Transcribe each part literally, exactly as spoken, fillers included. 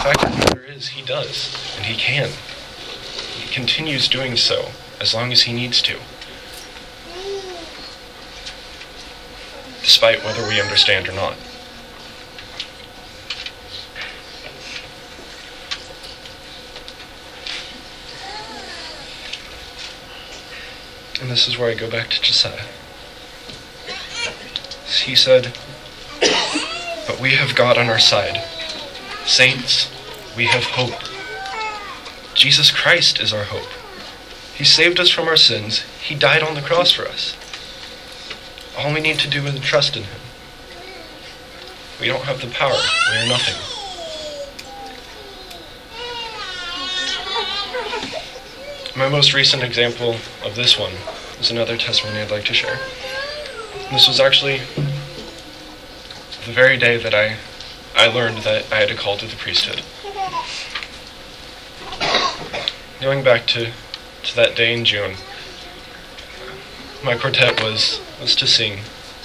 fact of the matter is, he does, and he can. He continues doing so as long as he needs to, despite whether we understand or not. And this is where I go back to Josiah. He said, "But we have God on our side. Saints, we have hope. Jesus Christ is our hope. He saved us from our sins. He died on the cross for us. All we need to do is trust in him. We don't have the power. We are nothing." My most recent example of this one is another testimony I'd like to share. This was actually the very day that I, I learned that I had a call to the priesthood. Going back to, to that day in June, my quartet was, was to sing.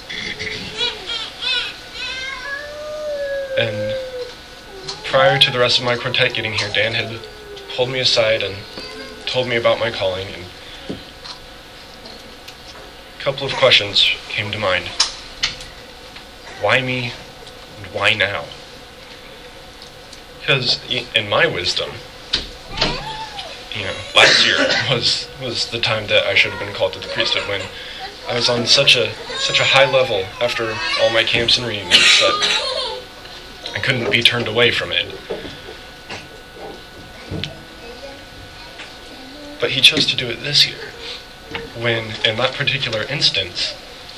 And prior to the rest of my quartet getting here, Dan had pulled me aside and told me about my calling, and a couple of questions came to mind. Why me, and why now? Because in my wisdom, you know, last year was was the time that I should have been called to the priesthood, when I was on such a such a high level after all my camps and reunions that I couldn't be turned away from it. But he chose to do it this year, when, in that particular instance,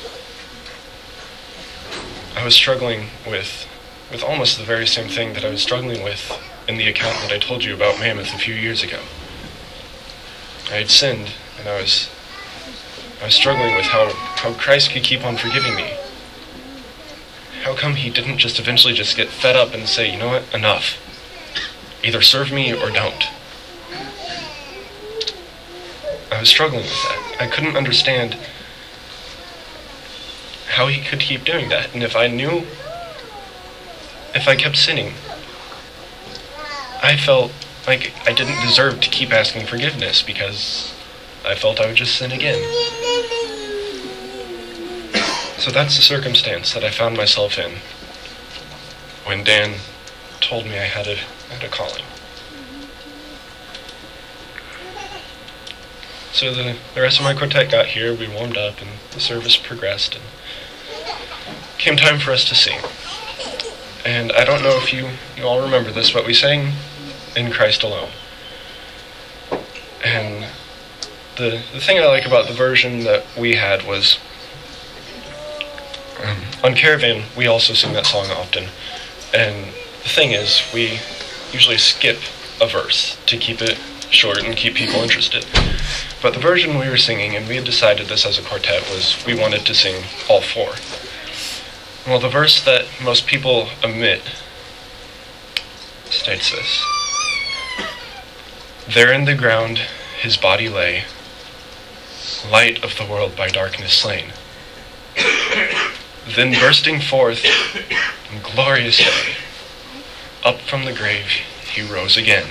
I was struggling with, with almost the very same thing that I was struggling with in the account that I told you about Mammoth a few years ago. I had sinned, and I was, I was struggling with how, how Christ could keep on forgiving me. How come he didn't just eventually just get fed up and say, you know what, enough. Either serve me or don't. I was struggling with that. I couldn't understand how he could keep doing that. And if I knew, if I kept sinning, I felt like I didn't deserve to keep asking forgiveness, because I felt I would just sin again. So that's the circumstance that I found myself in when Dan told me I had a, had a calling. So the, the rest of my quartet got here, we warmed up, and the service progressed, and it came time for us to sing. And I don't know if you, you all remember this, but we sang In Christ Alone. And the the thing I like about the version that we had was, um, on Caravan, we also sing that song often. And the thing is, we usually skip a verse to keep it short and keep people interested. But the version we were singing, and we had decided this as a quartet, was we wanted to sing all four. Well, the verse that most people omit states this. There in the ground his body lay, light of the world by darkness slain. Then bursting forth in glorious day, up from the grave he rose again.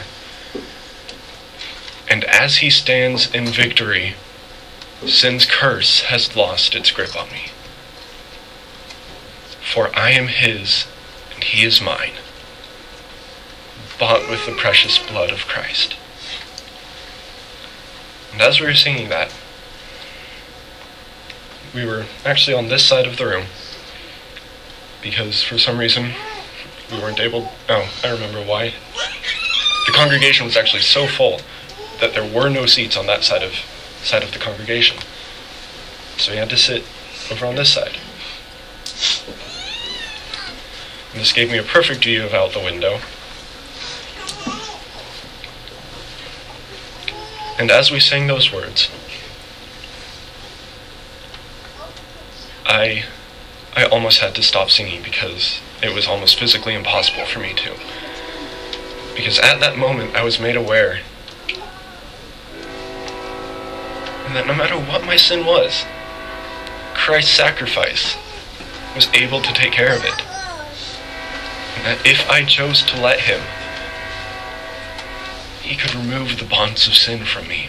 And as he stands in victory, sin's curse has lost its grip on me. For I am his, and he is mine, bought with the precious blood of Christ. And as we were singing that, we were actually on this side of the room, because for some reason we weren't able, oh, I remember why. The congregation was actually so full that there were no seats on that side of side of the congregation. So we had to sit over on this side. And this gave me a perfect view of out the window. And as we sang those words, I I almost had to stop singing, because it was almost physically impossible for me to. Because at that moment I was made aware that no matter what my sin was, Christ's sacrifice was able to take care of it. And that if I chose to let him, he could remove the bonds of sin from me.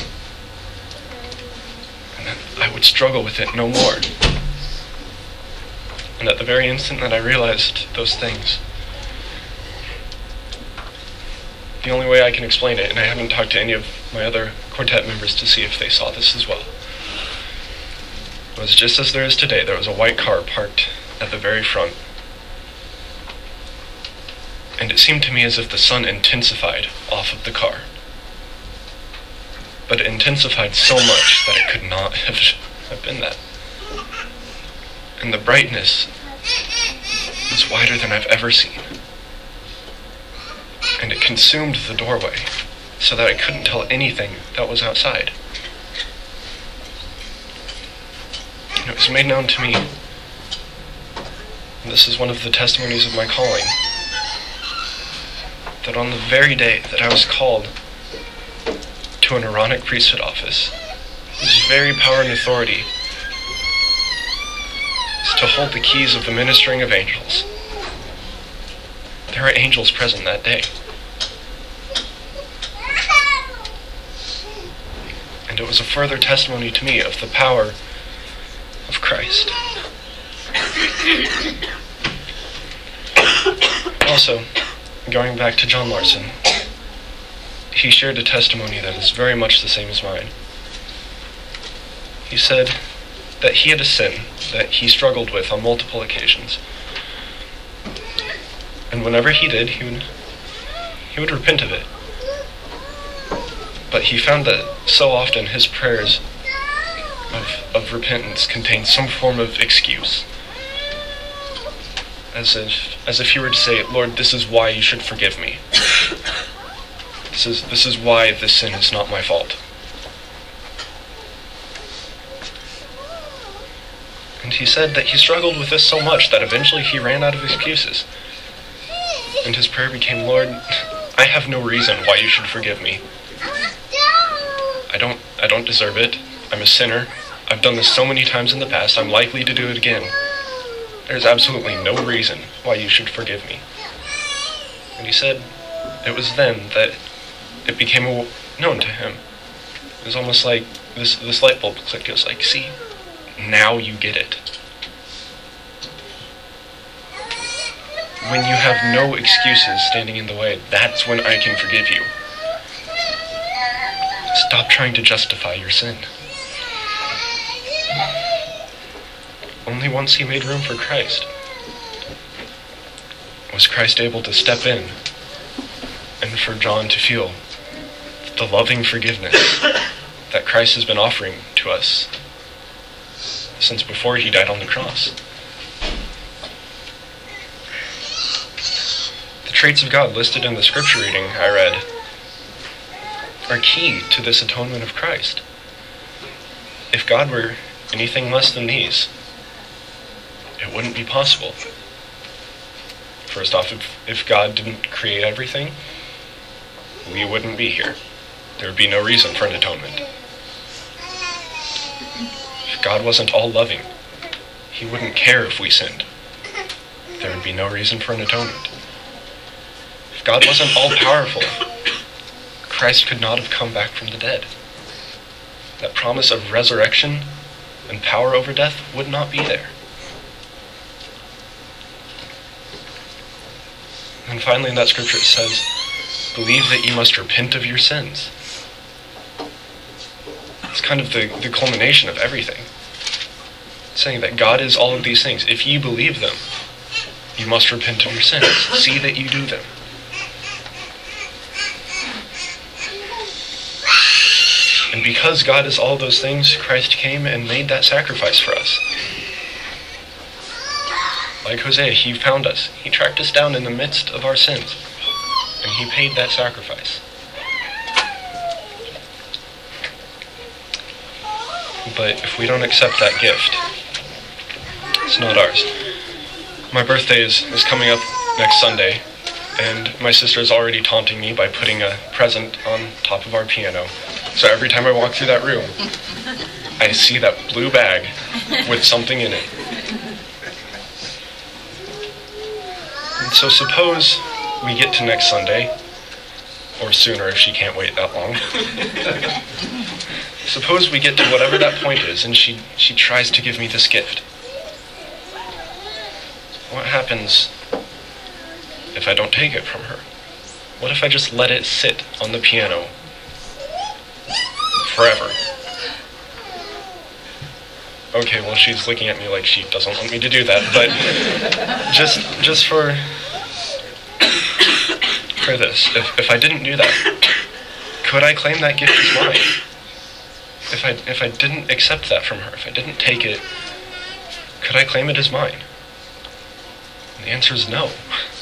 And that I would struggle with it no more. And at the very instant that I realized those things, the only way I can explain it, and I haven't talked to any of my other quartet members to see if they saw this as well, was just as there is today, there was a white car parked at the very front. And it seemed to me as if the sun intensified off of the car. But it intensified so much that it could not have, have been that. And the brightness was wider than I've ever seen. And it consumed the doorway so that I couldn't tell anything that was outside. And it was made known to me, and this is one of the testimonies of my calling, that on the very day that I was called to an Aaronic priesthood office, whose very power and authority is to hold the keys of the ministering of angels, there were angels present that day. And it was a further testimony to me of the power of Christ. Also, going back to John Larson, he shared a testimony that is very much the same as mine. He said that he had a sin that he struggled with on multiple occasions. And whenever he did, he would, he would repent of it. But he found that so often his prayers of, of repentance contained some form of excuse. As if, as if he were to say, Lord, this is why you should forgive me. This is, this is why this sin is not my fault. And he said that he struggled with this so much that eventually he ran out of excuses. And his prayer became, Lord, I have no reason why you should forgive me. I don't, I don't deserve it. I'm a sinner. I've done this so many times in the past. I'm likely to do it again. There's absolutely no reason why you should forgive me. And he said it was then that it became known to him. It was almost like this, this light bulb clicked. It was like, see, now you get it. When you have no excuses standing in the way, that's when I can forgive you. Stop trying to justify your sin. Only once he made room for Christ was Christ able to step in and for John to feel the loving forgiveness that Christ has been offering to us since before he died on the cross. The traits of God listed in the scripture reading I read are key to this atonement of Christ. If God were anything less than these, it wouldn't be possible. First off, if, if God didn't create everything, we wouldn't be here. There would be no reason for an atonement. If God wasn't all loving, he wouldn't care if we sinned. There would be no reason for an atonement. If God wasn't all powerful, Christ could not have come back from the dead. That promise of resurrection and power over death would not be there. And finally in that scripture it says, believe that you must repent of your sins. It's kind of the, the culmination of everything. It's saying that God is all of these things. If you believe them, you must repent of your sins. See that you do them. And because God is all those things, Christ came and made that sacrifice for us. Like Hosea, he found us. He tracked us down in the midst of our sins. And he paid that sacrifice. But if we don't accept that gift, it's not ours. My birthday is, is coming up next Sunday, and my sister is already taunting me by putting a present on top of our piano. So every time I walk through that room, I see that blue bag with something in it. And so suppose we get to next Sunday, or sooner if she can't wait that long. Suppose we get to whatever that point is, and she, she tries to give me this gift. What happens if I don't take it from her? What if I just let it sit on the piano forever? Okay, well, she's looking at me like she doesn't want me to do that, but just just for for this, if if I didn't do that, could I claim that gift as mine? If I if I didn't accept that from her, if I didn't take it, could I claim it as mine? And the answer is no.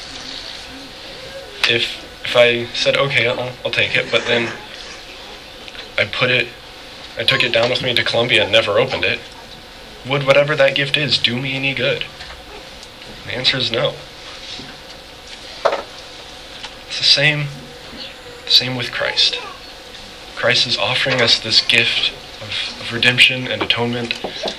If if I said, okay, I'll, I'll take it, but then I put it, I took it down with me to Columbia and never opened it, would whatever that gift is do me any good? And the answer is no. It's the same, the same with Christ. Christ is offering us this gift of, of redemption and atonement.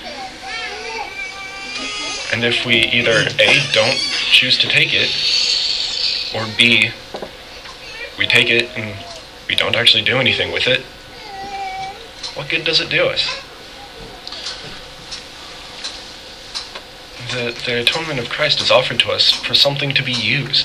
And if we either A, don't choose to take it, or B, we take it and we don't actually do anything with it, what good does it do us? The, the atonement of Christ is offered to us for something to be used.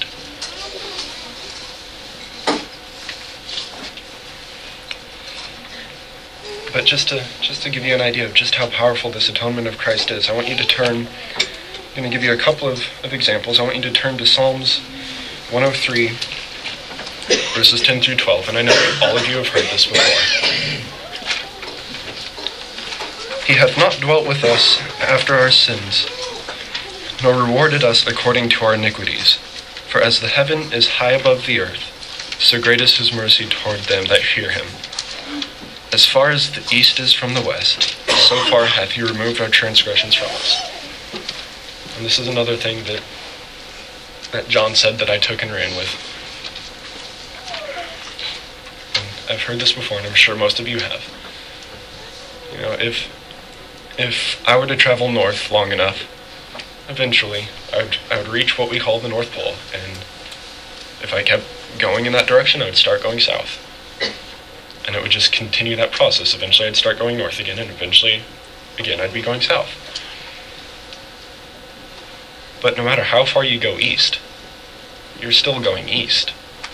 But just to just to give you an idea of just how powerful this atonement of Christ is, I want you to turn, I'm going to give you a couple of, of examples. I want you to turn to Psalms one oh three, verses ten through twelve, and I know all of you have heard this before. He hath not dwelt with us after our sins, nor rewarded us according to our iniquities. For as the heaven is high above the earth, so great is his mercy toward them that fear him. As far as the east is from the west, so far hath he removed our transgressions from us. And this is another thing that that John said that I took and ran with. And I've heard this before, and I'm sure most of you have. You know, if if I were to travel north long enough, eventually I would, I would reach what we call the North Pole, and if I kept going in that direction, I would start going south. And it would just continue that process. Eventually I'd start going north again, and eventually, again, I'd be going south. But no matter how far you go east, you're still going east.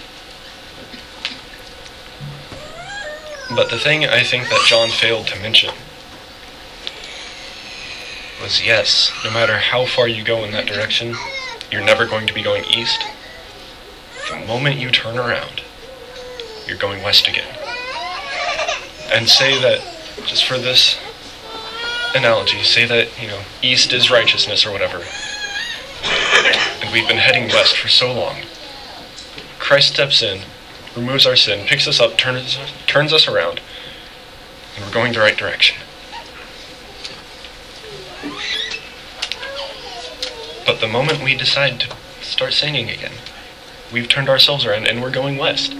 But the thing I think that John failed to mention was, yes, no matter how far you go in that direction, you're never going to be going east. The moment you turn around, you're going west again. And say that, just for this analogy, say that, you know, east is righteousness or whatever, and we've been heading west for so long. Christ steps in, removes our sin, picks us up, turns, turns us around, and we're going the right direction. But the moment we decide to start sinning again, we've turned ourselves around and we're going west.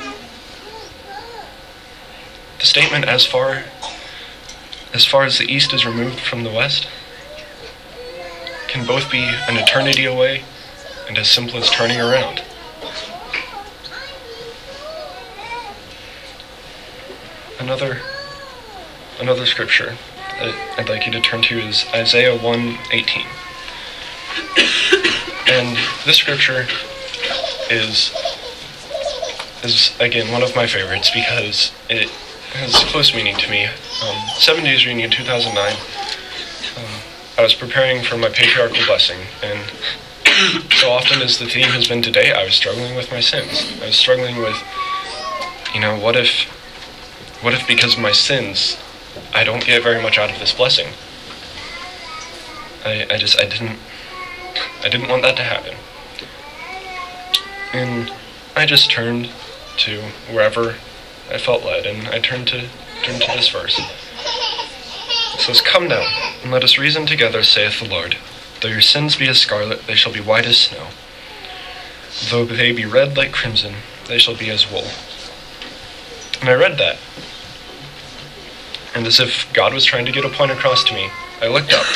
The statement, as far as far as the east is removed from the west, can both be an eternity away and as simple as turning around. Another another scripture that I'd like you to turn to is Isaiah one eighteen. And this scripture is is again one of my favorites because it has close meaning to me. Um, Seven Days Reunion two thousand nine, um, I was preparing for my patriarchal blessing, and so often as the theme has been today, I was struggling with my sins. I was struggling with, you know, what if, what if because of my sins, I don't get very much out of this blessing? I, I just, I didn't, I didn't want that to happen. And I just turned to wherever I felt led, and I turned to turned to this verse. It says, "Come now, and let us reason together, saith the Lord. Though your sins be as scarlet, they shall be white as snow. Though they be red like crimson, they shall be as wool." And I read that, and as if God was trying to get a point across to me, I looked up,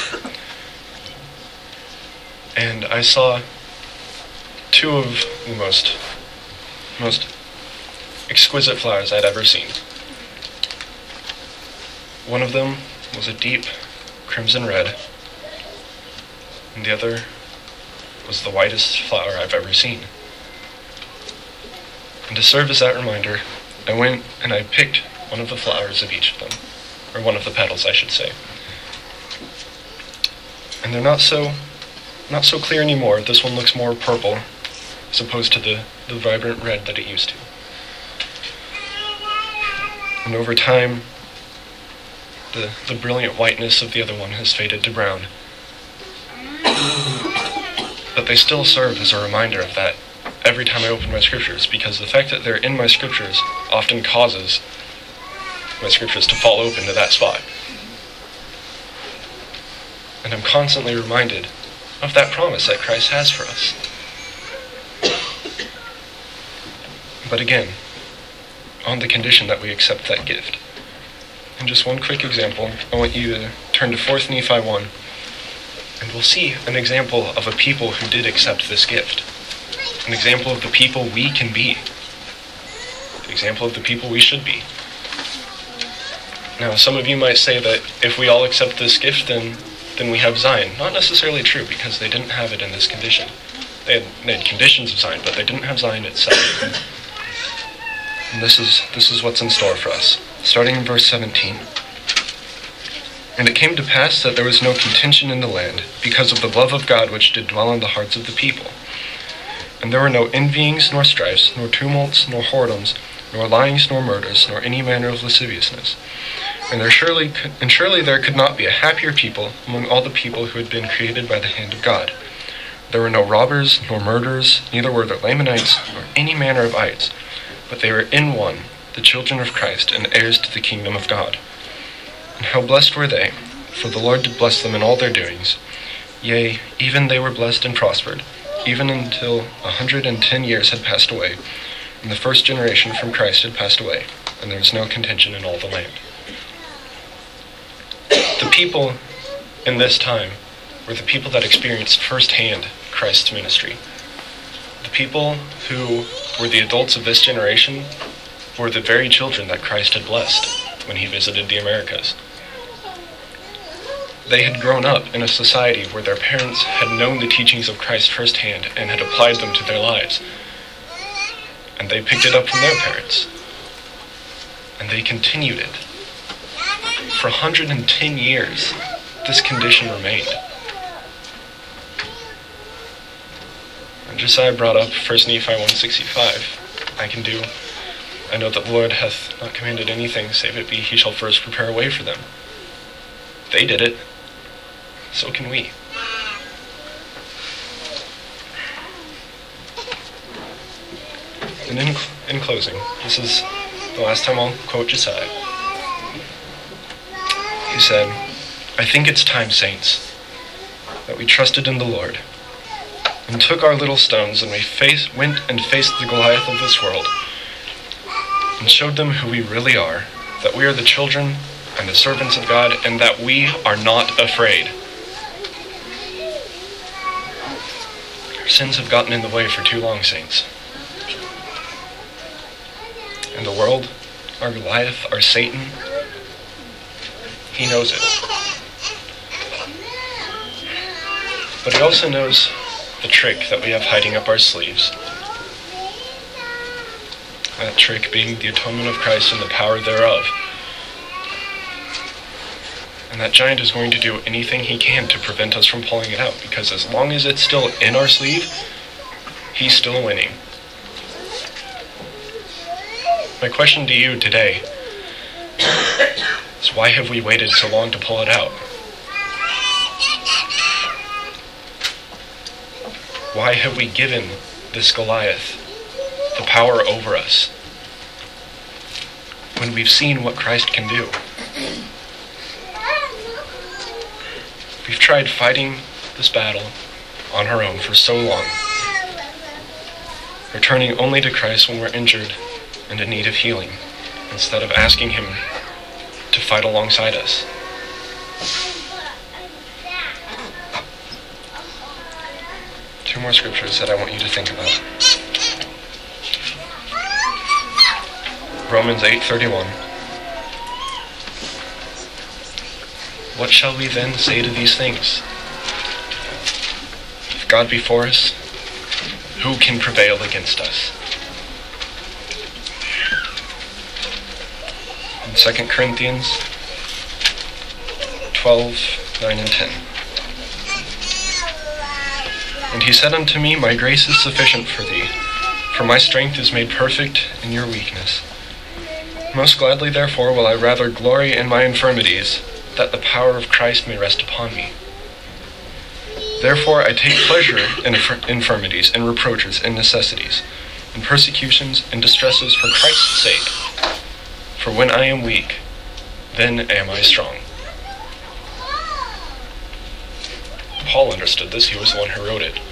and I saw two of the most, most exquisite flowers I'd ever seen. One of them was a deep crimson red, and the other was the whitest flower I've ever seen. And to serve as that reminder, I went and I picked one of the flowers of each of them, or one of the petals, I should say. And they're not so not so clear anymore. This one looks more purple as opposed to the, the vibrant red that it used to. And over time, the, the brilliant whiteness of the other one has faded to brown. But they still serve as a reminder of that every time I open my scriptures, because the fact that they're in my scriptures often causes my scriptures to fall open to that spot. And I'm constantly reminded of that promise that Christ has for us. But again, on the condition that we accept that gift. And just one quick example, I want you to turn to Fourth Nephi one, and we'll see an example of a people who did accept this gift. An example of the people we can be. An example of the people we should be. Now, some of you might say that if we all accept this gift, then then we have Zion. Not necessarily true, because they didn't have it in this condition. They had, they had conditions of Zion, but they didn't have Zion itself. And this is this is what's in store for us. Starting in verse seventeen. And it came to pass that there was no contention in the land, because of the love of God which did dwell in the hearts of the people. And there were no envyings, nor strifes, nor tumults, nor whoredoms, nor lyings, nor murders, nor any manner of lasciviousness. And there surely could, and surely there could not be a happier people among all the people who had been created by the hand of God. There were no robbers, nor murderers, neither were there Lamanites, nor any manner of ites, but they were in one, the children of Christ, and heirs to the kingdom of God. And how blessed were they, for the Lord did bless them in all their doings. Yea, even they were blessed and prospered, even until a hundred and ten years had passed away, and the first generation from Christ had passed away, and there was no contention in all the land. The people in this time were the people that experienced firsthand Christ's ministry. The people who were the adults of this generation were the very children that Christ had blessed when he visited the Americas. They had grown up in a society where their parents had known the teachings of Christ firsthand and had applied them to their lives. And they picked it up from their parents. And they continued it. For one hundred ten years, this condition remained. And Josiah brought up First Nephi one sixty-five. I can do, I know that the Lord hath not commanded anything, save it be he shall first prepare a way for them. They did it. So can we. And in, in closing, this is the last time I'll quote Josiah. He said, I think it's time, saints, that we trusted in the Lord, and took our little stones, and we face, went and faced the Goliath of this world, and showed them who we really are, that we are the children and the servants of God, and that we are not afraid. Our sins have gotten in the way for too long, saints. And the world, our Goliath, our Satan, he knows it. But he also knows the trick that we have hiding up our sleeves. That trick being the atonement of Christ and the power thereof. And that giant is going to do anything he can to prevent us from pulling it out, because as long as it's still in our sleeve, he's still winning. My question to you today is, why have we waited so long to pull it out? Why have we given this Goliath the power over us when we've seen what Christ can do? We've tried fighting this battle on our own for so long, returning only to Christ when we're injured and in need of healing, instead of asking him to fight alongside us. Two more scriptures that I want you to think about. Romans eight thirty-one. What shall we then say to these things? If God be for us, who can prevail against us? In Second Corinthians twelve, nine and ten. And he said unto me, My grace is sufficient for thee, for my strength is made perfect in your weakness. Most gladly, therefore, will I rather glory in my infirmities, that the power of Christ may rest upon me. Therefore I take pleasure in infirmities, in reproaches, in necessities, in persecutions, in distresses for Christ's sake. For when I am weak, then am I strong. Paul understood this. He was the one who wrote it.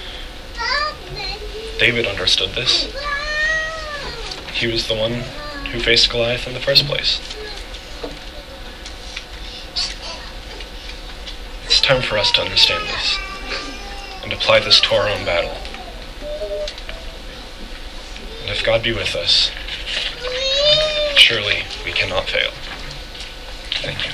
David understood this. He was the one who faced Goliath in the first place. It's time for us to understand this and apply this to our own battle. And if God be with us, surely we cannot fail. Thank you.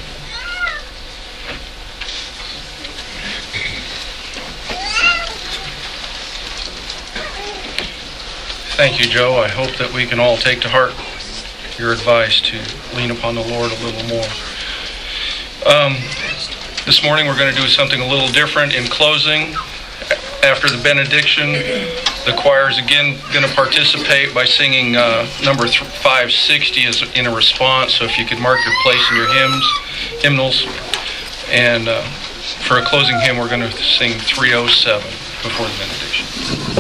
Thank you, Joe. I hope that we can all take to heart your advice to lean upon the Lord a little more. Um, this morning we're going to do something a little different. In closing, after the benediction, the choir is again going to participate by singing uh, number five sixty as in a response. So if you could mark your place in your hymns, hymnals. And uh, for a closing hymn, we're going to sing three oh seven before the benediction.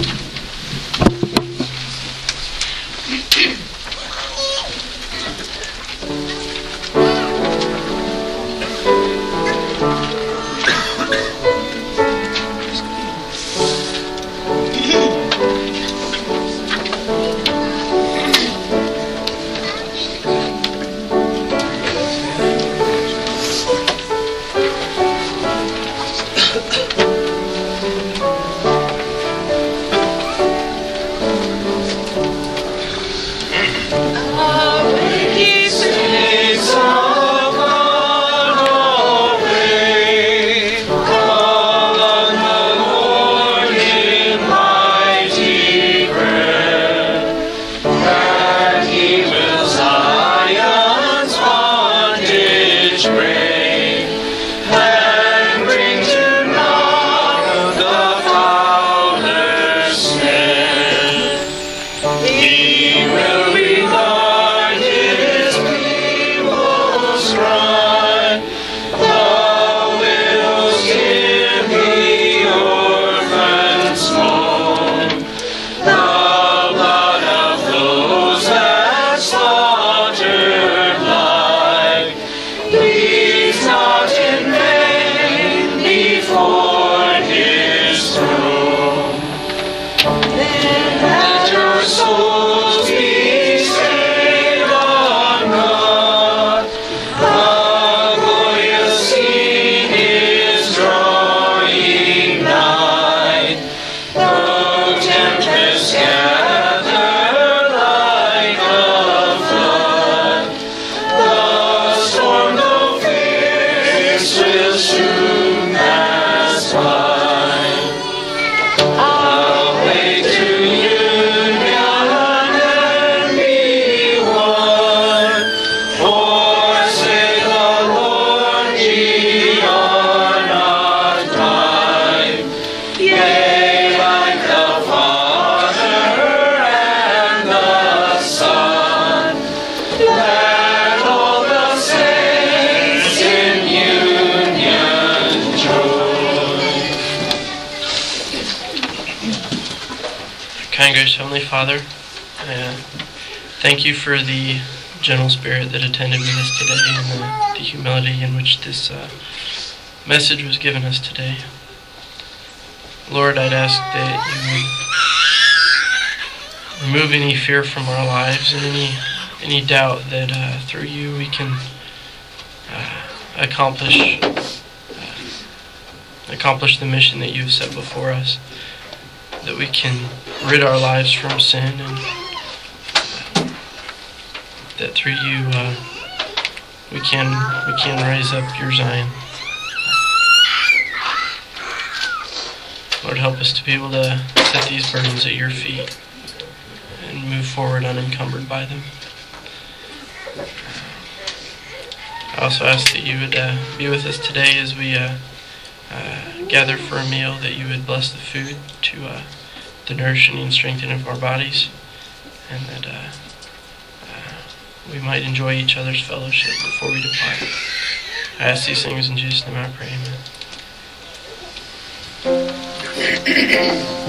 Kind, gracious Heavenly Father, uh, thank you for the gentle spirit that attended with us today and the, the humility in which this uh, message was given us today. Lord, I'd ask that you would remove any fear from our lives and any any doubt that uh, through you we can uh, accomplish uh, accomplish the mission that you've set before us, that we can rid our lives from sin and that through you uh, we can we can raise up your Zion. Lord, help us to be able to set these burdens at your feet and move forward unencumbered by them. I also ask that you would uh, be with us today as we uh, uh, gather for a meal, that you would bless the food to uh, the nourishing and strengthening of our bodies, and that uh, uh, we might enjoy each other's fellowship before we depart. I ask these things in Jesus' name I pray, amen.